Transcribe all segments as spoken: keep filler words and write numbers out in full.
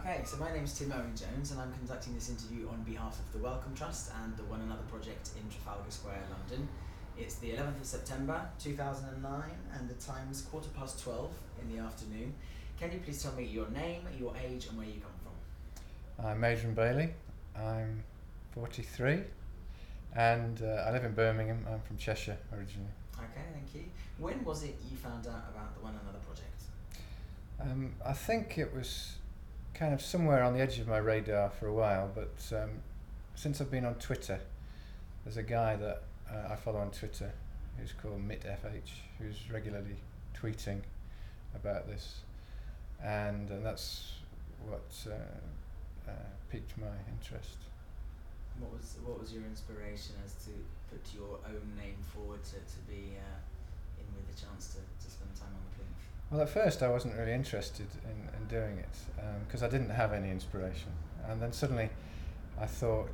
Okay, so my name is Tim Owen Jones and I'm conducting this interview on behalf of the Wellcome Trust and the One Another project in Trafalgar Square, London. It's the eleventh of September two thousand nine and the time's quarter past twelve in the afternoon. Can you please tell me your name, your age and where you come from? I'm Adrian Bailey, I'm forty-three and uh, I live in Birmingham. I'm from Cheshire originally. Okay, thank you. When was it you found out about the One Another project? Um, I think it was kind of somewhere on the edge of my radar for a while, but um, since I've been on Twitter, there's a guy that uh, I follow on Twitter who's called MitFH, who's regularly tweeting about this, and, and that's what uh, uh, piqued my interest. What was what was your inspiration as to put your own name forward to, to be uh, in with a chance to, to spend time on the Plinth? Well, at first I wasn't really interested in, in doing it because um, I didn't have any inspiration, and then suddenly I thought,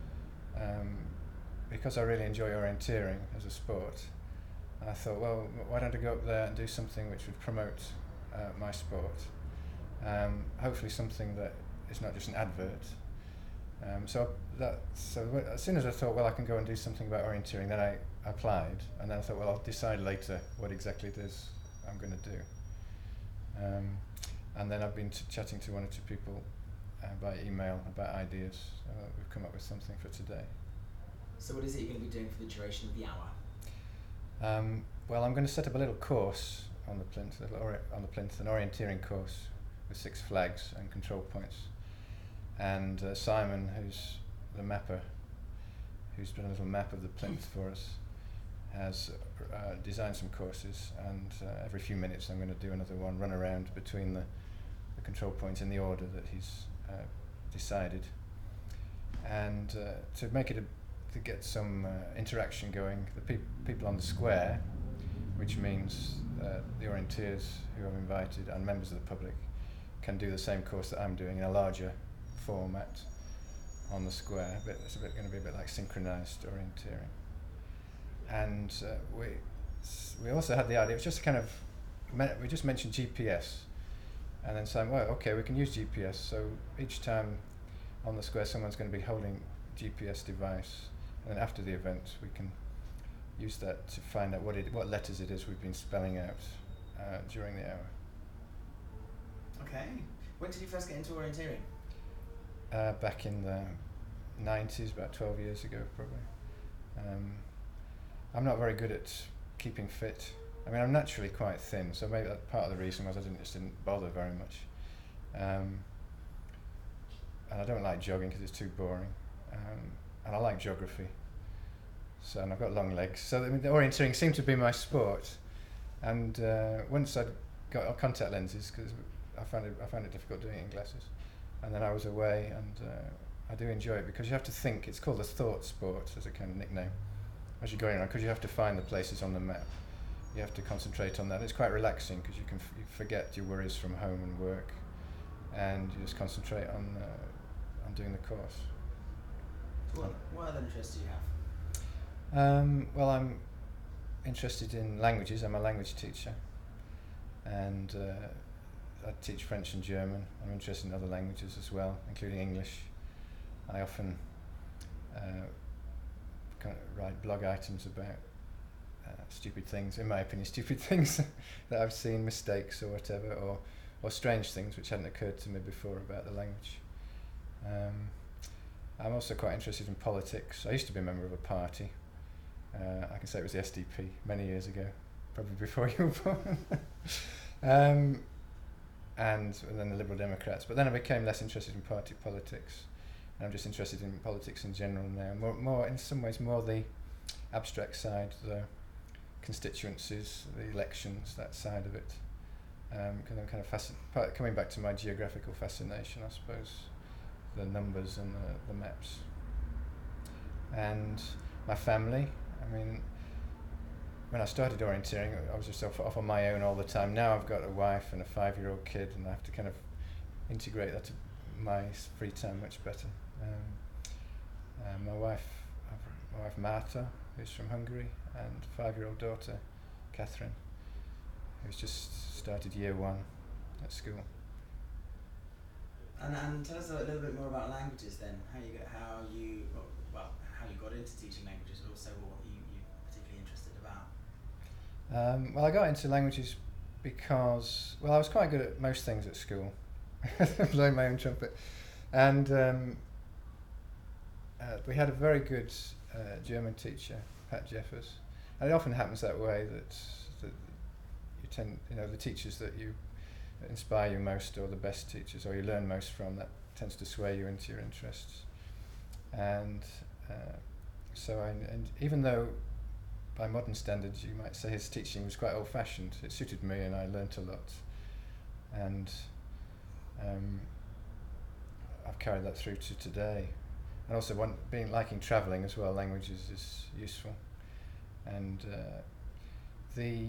um, because I really enjoy orienteering as a sport, I thought, well, why don't I go up there and do something which would promote uh, my sport, um, hopefully something that is not just an advert. Um, so that so w- as soon as I thought, well, I can go and do something about orienteering, then I applied, and then I thought, well, I'll decide later what exactly it is I'm going to do. Um, and then I've been t- chatting to one or two people uh, by email about ideas. So we've come up with something for today. So what is it you're going to be doing for the duration of the hour? Um, well, I'm going to set up a little course on the Plinth, a little ori- on the Plinth, an orienteering course with six flags and control points. And uh, Simon, who's the mapper, who's done a little map of the Plinth for us, has uh, designed some courses, and uh, every few minutes I'm going to do another one, run around between the, the control points in the order that he's uh, decided. And uh, to make it, a, to get some uh, interaction going, the peop- people on the square, which means uh, the orienteers who I've invited and members of the public, can do the same course that I'm doing in a larger format on the square. But it's a bit going to be a bit like synchronized orienteering. And uh, we s- we also had the idea, it was just kind of, me- we just mentioned G P S, and then saying, well, okay, we can use G P S, so each time on the square someone's going to be holding a G P S device, and then after the event we can use that to find out what it, what letters it is we've been spelling out uh, during the hour. Okay. When did you first get into orienteering? Uh, back in the nineties, about twelve years ago probably. Um, I'm not very good at keeping fit. I mean, I'm naturally quite thin, so maybe that part of the reason was I didn't just didn't bother very much. Um, and I don't like jogging because it's too boring. Um, and I like geography. So, and I've got long legs. So I mean, the orienteering seemed to be my sport. And uh, once I'd got contact lenses, because I found it, I found it difficult doing it in glasses. And then I was away, and uh, I do enjoy it because you have to think. It's called the thought sport as a kind of nickname as you're going around, because you have to find the places on the map. You have to concentrate on that. It's quite relaxing because you can f- you forget your worries from home and work, and you just concentrate on uh, on doing the course. What, what other interests do you have? Um, well, I'm interested in languages. I'm a language teacher, and uh, I teach French and German. I'm interested in other languages as well, including English. I often uh, kind of write blog items about uh, stupid things, in my opinion, stupid things that I've seen, mistakes or whatever, or or strange things which hadn't occurred to me before about the language. Um, I'm also quite interested in politics. I used to be a member of a party. Uh, I can say it was the S D P many years ago, probably before you were born. um, and, and then the Liberal Democrats. But then I became less interested in party politics. And I'm just interested in politics in general now. More, more in some ways, more the abstract side, the constituencies, the elections, that side of it. Because um, I'm kind of fascin- part, coming back to my geographical fascination, I suppose, the numbers and the, the maps. And my family, I mean, when I started orienteering, I was just off, off on my own all the time. Now I've got a wife and a five-year-old kid, and I have to kind of integrate that to my free time much better. Um, uh, my wife, my wife Marta, who's from Hungary, and five-year-old daughter, Catherine, who's just started year one at school. And and tell us a little bit more about languages then. How you got, how you well how you got into teaching languages, but also what you you're particularly interested about. Um, well, I got into languages because well I was quite good at most things at school, blowing my own trumpet, and um, uh, we had a very good uh, German teacher, Pat Jeffers, and it often happens that way that, that you tend you know the teachers that you that inspire you most, or the best teachers, or you learn most from, that tends to sway you into your interests. And uh, so I, and even though by modern standards you might say his teaching was quite old-fashioned, it suited me and I learnt a lot. And um, I've carried that through to today. And also one, being liking travelling as well, languages is useful. And uh, the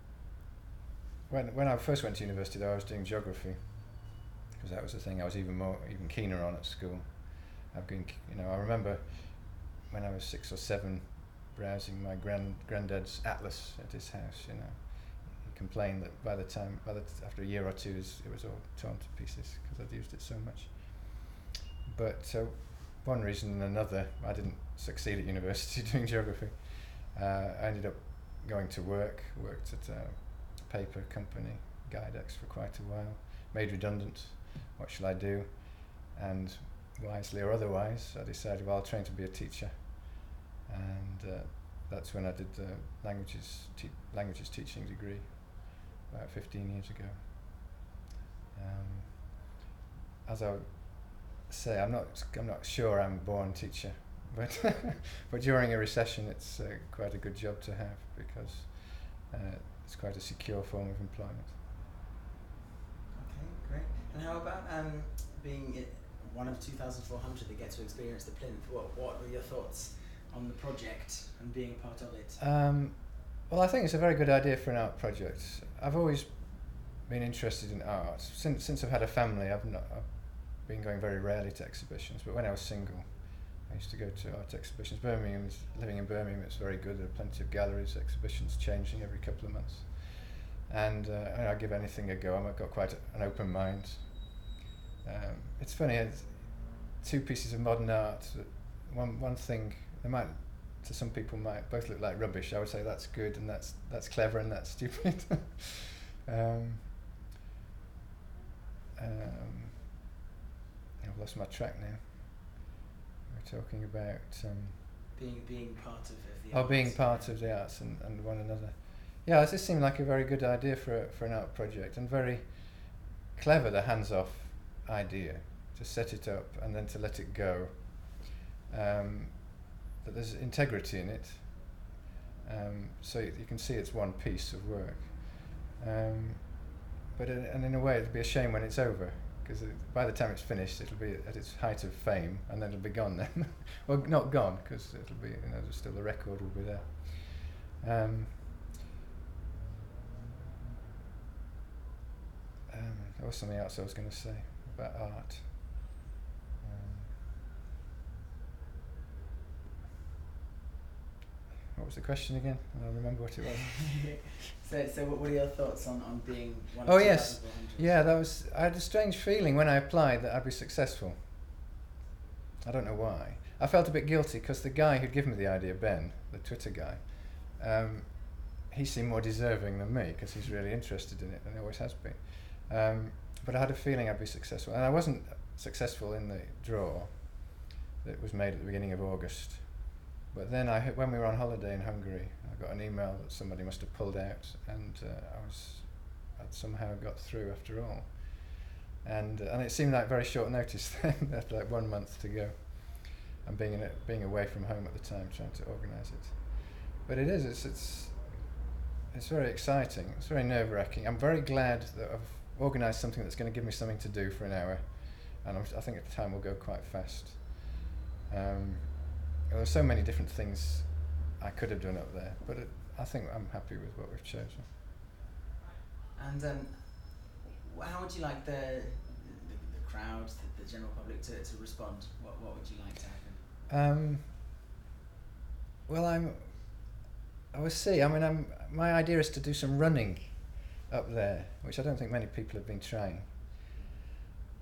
When when I first went to university, though, I was doing geography, because that was the thing I was even more even keener on at school. I've been, you know, I remember when I was six or seven, browsing my grand granddad's atlas at his house. You know, he complained that by the time, by the t- after a year or two, it was all torn to pieces because I'd used it so much. But so, one reason and another, I didn't succeed at university doing geography. Uh, I ended up going to work, worked at a paper company, Guidex, for quite a while, made redundant. What shall I do? And wisely or otherwise, I decided, well, I'll train to be a teacher. And uh, that's when I did the languages te- languages teaching degree about fifteen years ago. Um, as I say, I'm not I'm not sure I'm a born teacher, but but during a recession, it's uh, quite a good job to have, because uh, it's quite a secure form of employment. Okay, great. And how about um, being it, one of two thousand four hundred that get to experience the plinth? What What were your thoughts on the project and being a part of it? Um, well, I think it's a very good idea for an art project. I've always been interested in art. Since since I've had a family, I've not I've been going very rarely to exhibitions. But when I was single, I used to go to art exhibitions. Birmingham, living in Birmingham, it's very good. There are plenty of galleries, exhibitions changing every couple of months. And uh, I give anything a go. I've got quite a, an open mind. Um, it's funny, it's two pieces of modern art. One one thing, they might, to some people, might both look like rubbish. I would say that's good and that's that's clever and that's stupid. um, um, I've lost my track now. We're talking about um, being being part of, of the oh, arts. being part of the arts and, and one another. Yeah, this seemed like a very good idea for a, for an art project, and very clever, the hands-off idea, to set it up and then to let it go. Um, that there's integrity in it, um, so you can see it's one piece of work. Um, but in, and in a way, it'll be a shame when it's over, because by the time it's finished, it'll be at its height of fame, and then it'll be gone then. Well, not gone, because it'll be, you know, still the record will be there. Um, um, there was something else I was going to say about art. Um, what was the question again? I don't remember what it was. so, so what were your thoughts on, on being one Oh of yes, two thousand four hundred? yeah, that was. I had a strange feeling when I applied that I'd be successful. I don't know why. I felt a bit guilty because the guy who'd given me the idea, Ben, the Twitter guy, um, he seemed more deserving than me because he's really interested in it and he always has been. Um, but I had a feeling I'd be successful, and I wasn't successful in the draw that was made at the beginning of August. But then, I, when we were on holiday in Hungary, I got an email that somebody must have pulled out, and uh, I was, I'd somehow got through after all. And uh, and it seemed like very short notice then, after like one month to go, and being in it, being away from home at the time, trying to organise it. But it is, it's it's it's very exciting. It's very nerve-wracking. I'm very glad that I've organised something that's going to give me something to do for an hour, and I'm, I think at the time will go quite fast. Um, There are so many different things I could have done up there, but it, I think I'm happy with what we've chosen. And um, how would you like the the, the crowd, the, the general public to, to respond? What what would you like to happen? Um, well, I'm. I will see. I mean, I'm. My idea is to do some running up there, which I don't think many people have been trying.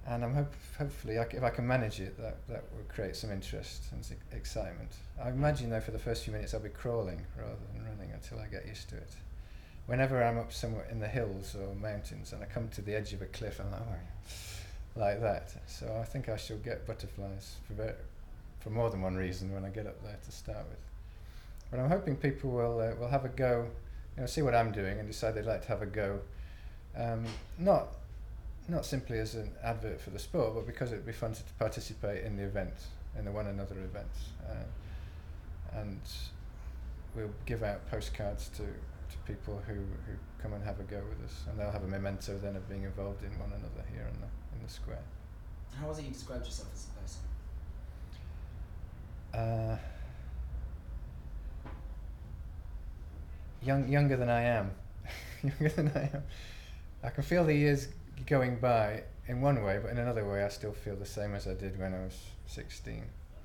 and I'm hope hopefully I c if I can manage it, that that will create some interest and s excitement. I imagine though for the first few minutes I'll be crawling rather than running until I get used to it. Whenever I'm up somewhere in the hills or mountains and I come to the edge of a cliff, I'm like, oh, like that. So I think I shall get butterflies for ver for more than one reason when I get up there to start with. But I'm hoping people will uh, will have a go, you know, see what I'm doing and decide they'd like to have a go. Um, not not simply as an advert for the sport, but because it'd be fun to participate in the event, in the one another events. Uh, and we'll give out postcards to, to people who, who come and have a go with us, and they'll have a memento then of being involved in one another here in the, in the square. How was it you described yourself as a person? Uh, young, younger than I am. Younger than I am. I can feel the years going by in one way, but in another way I still feel the same as I did when I was sixteen.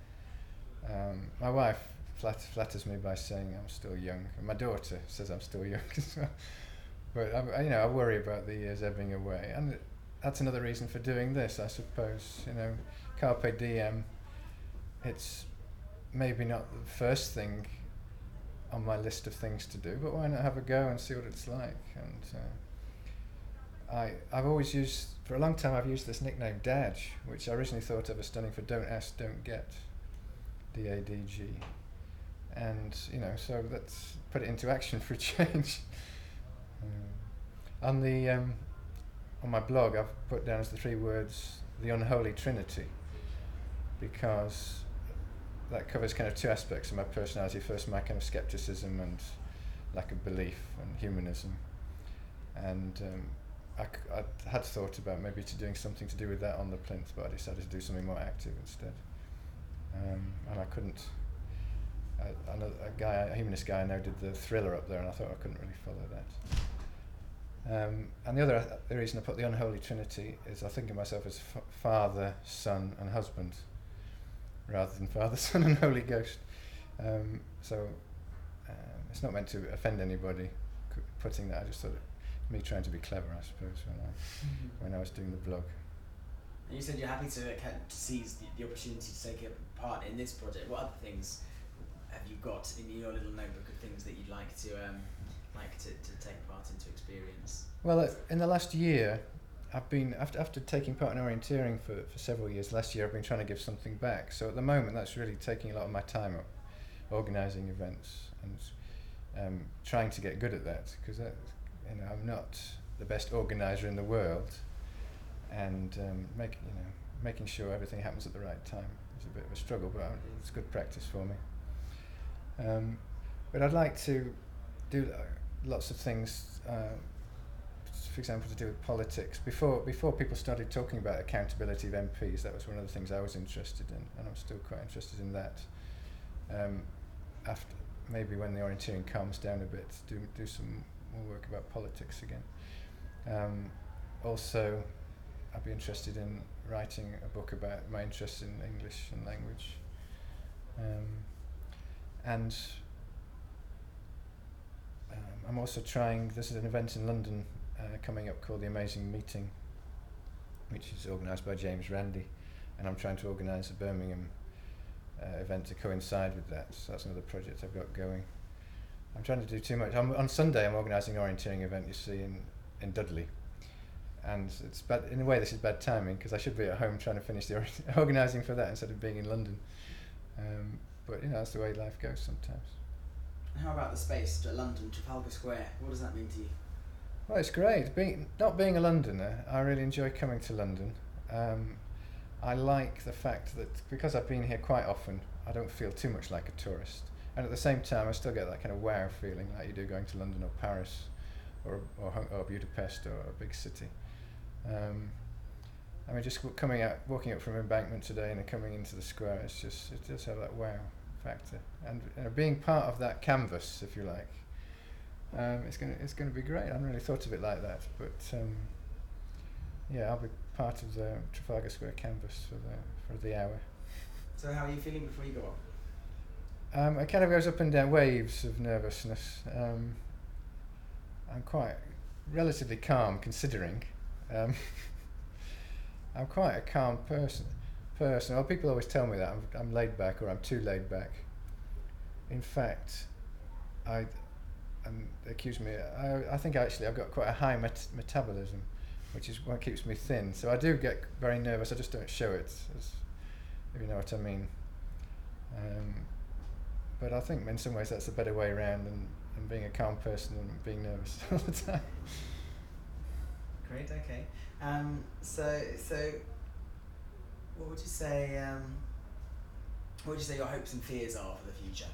Um, my wife flat flatters me by saying I'm still young, and my daughter says I'm still young as well. But I, you know, I worry about the years ebbing away, and that's another reason for doing this, I suppose. You know, carpe diem. It's maybe not the first thing on my list of things to do, but why not have a go and see what it's like? And uh, I, I've always used, for a long time I've used this nickname Dadge, which I originally thought of as standing for Don't Ask, Don't Get, D A D G. And, you know, so let's put it into action for a change. um, on the, um, on my blog I've put down as the three words, the unholy trinity, because that covers kind of two aspects of my personality. First, my kind of skepticism and lack of belief and humanism. And um, I, c I had thought about maybe to doing something to do with that on the plinth, but I decided to do something more active instead. Um, and I couldn't, I, another, a guy, a humanist guy I know did the thriller up there, and I thought I couldn't really follow that. Um, and the other uh, the reason I put the unholy trinity is I think of myself as f father, son and husband, rather than Father, Son and Holy Ghost. Um, so um, it's not meant to offend anybody, c putting that. I just thought it, me trying to be clever, I suppose, when I, mm-hmm. when I was doing the blog. And you said you're happy to, uh, to seize the, the opportunity to take a part in this project. What other things have you got in your little notebook of things that you'd like to um, like to, to take part in, to experience? Well, uh, in the last year, I've been, after, after taking part in orienteering for, for several years, last year I've been trying to give something back. So at the moment that's really taking a lot of my time up, organising events and um, trying to get good at that, because you know, I'm not the best organiser in the world, and um, make, you know, making sure everything happens at the right time is a bit of a struggle, but it's good practice for me. Um, but I'd like to do uh, lots of things, uh, for example, to do with politics. Before before people started talking about accountability of M Ps, that was one of the things I was interested in, and I'm still quite interested in that. Um, after maybe when the orienteering calms down a bit, do do some more work about politics again. Um, also, I'd be interested in writing a book about my interest in English and language. Um, and um, I'm also trying, this is an event in London uh, coming up called The Amazing Meeting, which is organised by James Randi, and I'm trying to organise a Birmingham uh, event to coincide with that, so that's another project I've got going. I'm trying to do too much. I'm, on Sunday I'm organising an orienteering event, you see, in, in Dudley. And it's bad, in a way this is bad timing, because I should be at home trying to finish the organising for that instead of being in London. Um, but you know, that's the way life goes sometimes. And how about the space to London, Trafalgar Square? What does that mean to you? Well, it's great. Being, not being a Londoner, I really enjoy coming to London. Um, I like the fact that because I've been here quite often, I don't feel too much like a tourist. And at the same time, I still get that kind of wow feeling like you do going to London or Paris or, or, or Budapest or a big city. Um, I mean, just coming out, walking up from Embankment today and coming into the square, it's just, it does have that wow factor. And you know, being part of that canvas, if you like, um, it's going to it's going to be great. I hadn't really thought of it like that, but um, yeah, I'll be part of the Trafalgar Square canvas for the for the hour. So how are you feeling before you go up? Um, it kind of goes up and down, waves of nervousness. Um, I'm quite relatively calm considering. Um, I'm quite a calm person. Person. Well, people always tell me that I'm, I'm laid back or I'm too laid back. In fact, I, um, they accuse me. I, I think actually I've got quite a high met- metabolism, which is what keeps me thin. So I do get very nervous. I just don't show it, as, if you know what I mean. Um, but I think in some ways that's a better way around than, than being a calm person and being nervous all the time. Great. Okay. Um, so so. What would you say? Um, what would you say your hopes and fears are for the future?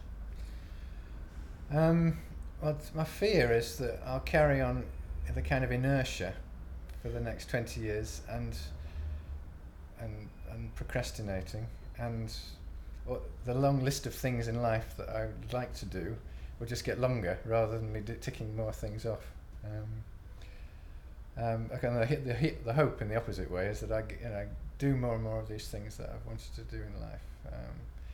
Um, well, my fear is that I'll carry on in the kind of inertia for the next twenty years, and and and procrastinating, and or the long list of things in life that I would like to do will just get longer rather than me d- ticking more things off. Um, um, again, the, the, the, the hope in the opposite way is that I, you know, do more and more of these things that I've wanted to do in life. Um,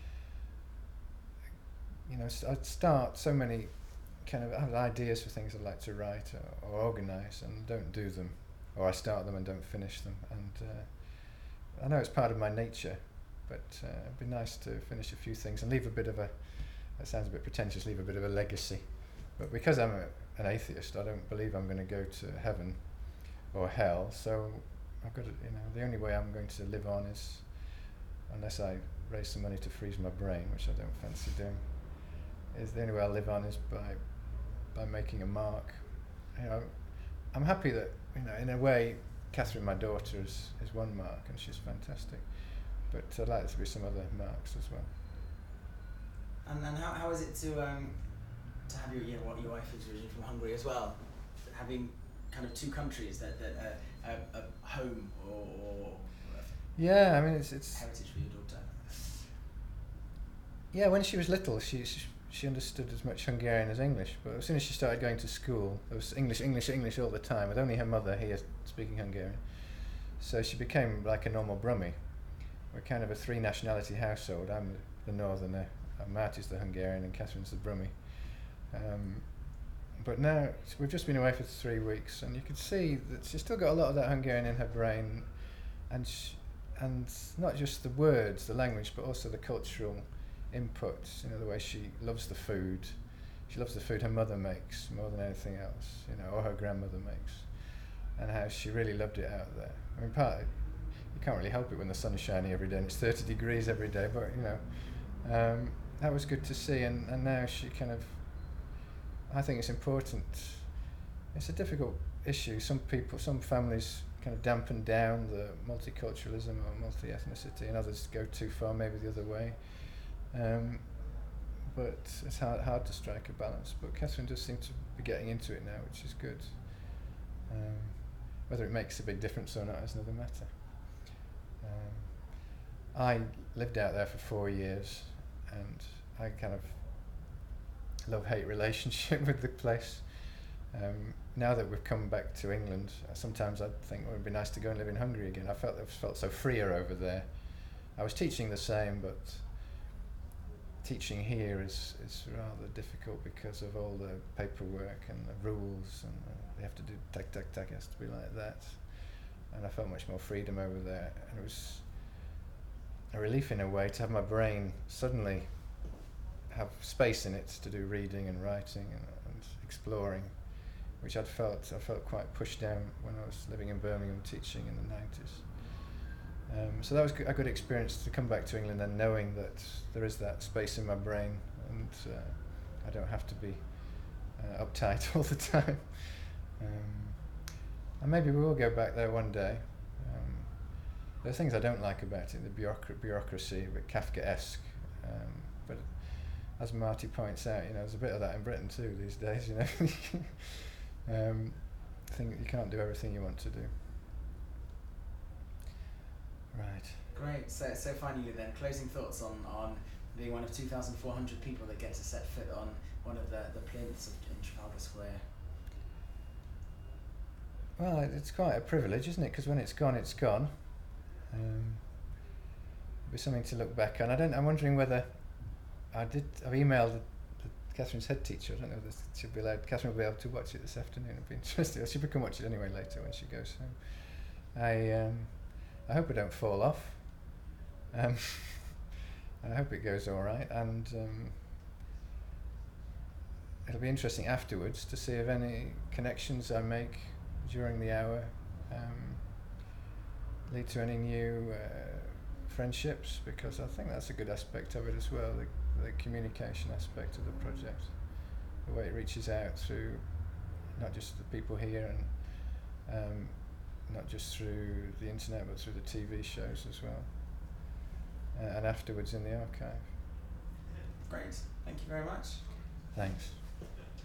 you know, st- I'd start so many kind of I have ideas for things I'd like to write or, or organise and don't do them, or I start them and don't finish them. And uh, I know it's part of my nature, but uh, it'd be nice to finish a few things and leave a bit of a, that sounds a bit pretentious, leave a bit of a legacy. But because I'm a, an atheist, I don't believe I'm going to go to heaven or hell, so I've got to, you know, the only way I'm going to live on is, unless I raise some money to freeze my brain, which I don't fancy doing, is the only way I'll live on is by by making a mark. You know, I'm happy that, you know, in a way, Catherine, my daughter, is, is one mark, and she's fantastic. But I'd like there to be some other marks as well. And and how how is it to um to have your yeah, what your wife is originally from Hungary as well, having kind of two countries that that uh, a, a home or, or yeah, I mean it's it's heritage for your daughter. Yeah, when she was little, she she understood as much Hungarian as English. But as soon as she started going to school, it was English, English, English all the time, with only her mother here speaking Hungarian. So she became like a normal Brummie. We're kind of a three nationality household. I'm the northerner, Marty's the Hungarian, and Catherine's the Brummie. Um, but now we've just been away for three weeks, and you can see that she's still got a lot of that Hungarian in her brain, and she, and not just the words, the language, but also the cultural inputs. You know, the way she loves the food. She loves the food her mother makes more than anything else. You know, or her grandmother makes, and how she really loved it out there. I mean, part you can't really help it when the sun is shining every day and it's thirty degrees every day, but you know, um, that was good to see. And, and now she kind of, I think it's important. It's a difficult issue. Some people, some families kind of dampen down the multiculturalism or multi-ethnicity, and others go too far, maybe the other way. Um, but it's hard, hard to strike a balance. But Catherine does seem to be getting into it now, which is good. Um, whether it makes a big difference or not is another matter. Um, I lived out there for four years, and I kind of love-hate relationship with the place. Um, now that we've come back to England, sometimes I think well, it would be nice to go and live in Hungary again. I felt I felt so freer over there. I was teaching the same, but teaching here is, is rather difficult because of all the paperwork and the rules, and uh, they have to do tac tac tac, it has to be like that. And I felt much more freedom over there, and it was a relief in a way to have my brain suddenly have space in it to do reading and writing and, and exploring, which I'd felt I felt quite pushed down when I was living in Birmingham teaching in the nineties. Um, so that was a good experience to come back to England and knowing that there is that space in my brain, and uh, I don't have to be uh, uptight all the time. Um, and maybe we will go back there one day. Um, there are things I don't like about it, the bureaucra- bureaucracy, a bit Kafkaesque. Um, but as Marty points out, you know, there's a bit of that in Britain too these days. You know, um, I think you can't do everything you want to do. Right. Great. So, so finally then, closing thoughts on, on being one of two thousand four hundred people that get to set foot on one of the, the plinths of, in Trafalgar Square. Well, it's quite a privilege, isn't it? Because when it's gone, it's gone. Um, it'll be something to look back on. I don't. I'm wondering whether I did. I've emailed the, the Catherine's head teacher. I don't know if she'll be allowed. Catherine will be able to watch it this afternoon. It'll be interesting. Or she can watch it anyway later when she goes home. I. Um, I hope I don't fall off. Um, I hope it goes all right, and um, it'll be interesting afterwards to see if any connections I make during the hour um, lead to any new uh, friendships, because I think that's a good aspect of it as well, the, the communication aspect of the project, the way it reaches out through not just the people here and um, not just through the internet but through the T V shows as well, uh, and afterwards in the archive. Great, thank you very much. Thanks.